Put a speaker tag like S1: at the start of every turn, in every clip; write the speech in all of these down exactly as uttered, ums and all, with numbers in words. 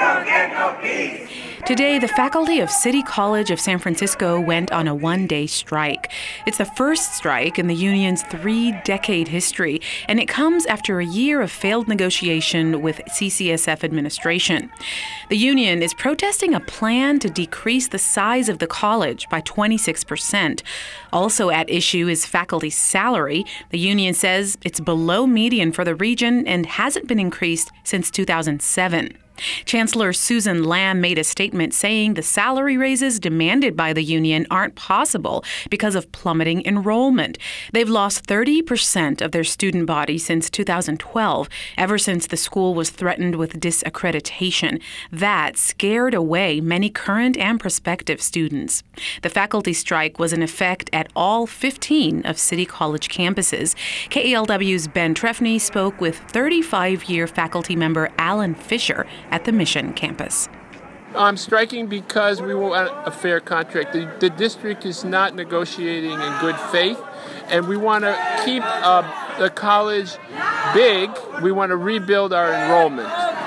S1: don't get no peace.
S2: Today, the faculty of City College of San Francisco went on a one-day strike. It's the first strike in the union's three-decade history, and it comes after a year of failed negotiation with C C S F administration. The union is protesting a plan to decrease the size of the college by twenty-six percent. Also at issue is faculty's salary. The union says it's below median for the region and hasn't been increased since two thousand seven. Chancellor Susan Lamb made a statement saying the salary raises demanded by the union aren't possible because of plummeting enrollment. They've lost thirty percent of their student body since two thousand twelve, ever since the school was threatened with disaccreditation. That scared away many current and prospective students. The faculty strike was in effect at all fifteen of City College campuses. K A L W's Ben Trefny spoke with thirty-five-year faculty member Alan Fisher at the Mission campus.
S3: I'm striking because we want a fair contract. The, the district is not negotiating in good faith, and we want to keep uh, the college big. We want to rebuild our enrollment.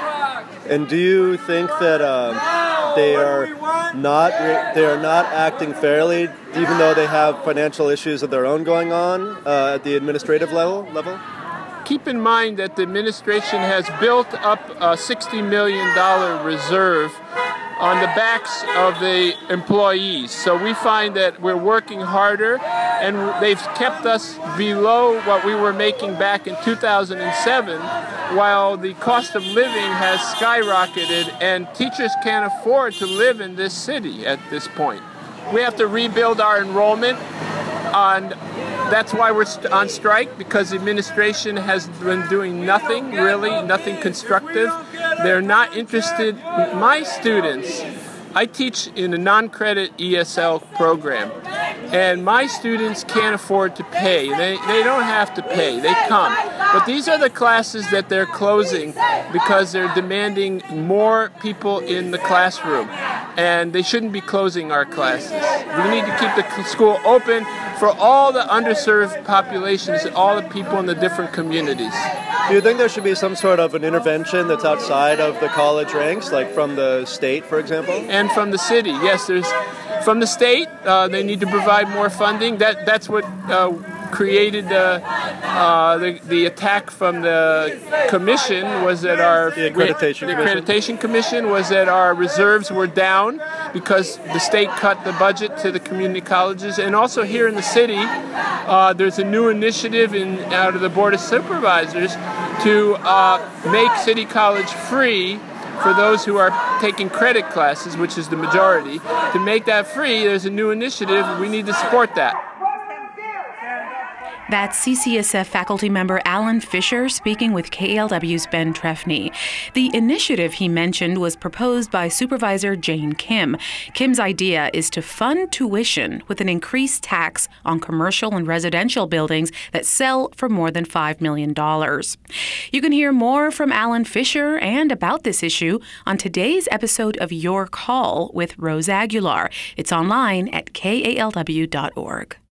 S4: And do you think that uh, they are not they are not acting fairly, even though they have financial issues of their own going on uh, at the administrative level level?
S3: Keep in mind that the administration has built up a sixty million dollars reserve on the backs of the employees. So we find that we're working harder, and they've kept us below what we were making back in two thousand seven, while the cost of living has skyrocketed, and teachers can't afford to live in this city at this point. We have to rebuild our enrollment, and that's why we're on strike, because the administration has been doing nothing, really, nothing constructive. They're not interested. My students, I teach in a non-credit E S L program, and my students can't afford to pay. They, they don't have to pay. They come. But these are the classes that they're closing because they're demanding more people in the classroom, and they shouldn't be closing our classes. We need to keep the school open for all the underserved populations, all the people in the different communities.
S4: Do you think there should be some sort of an intervention that's outside of the college ranks, like from the state, for example?
S3: And from the city, yes. There's from the state. Uh, they need to provide more funding. That that's what uh, created the, uh, the the attack from the commission. Was that our
S4: the accreditation
S3: the
S4: commission.
S3: accreditation commission was that our reserves were down because the state cut the budget to the community colleges, and also here in the city, uh, there's a new initiative in out of the Board of Supervisors to uh, make City College free for those who are taking credit classes, which is the majority. To make that free, there's a new initiative. We need to support that.
S2: That's C C S F faculty member Alan Fisher speaking with K A L W's Ben Trefny. The initiative he mentioned was proposed by Supervisor Jane Kim. Kim's idea is to fund tuition with an increased tax on commercial and residential buildings that sell for more than five million dollars. You can hear more from Alan Fisher and about this issue on today's episode of Your Call with Rose Aguilar. It's online at K A L W dot org.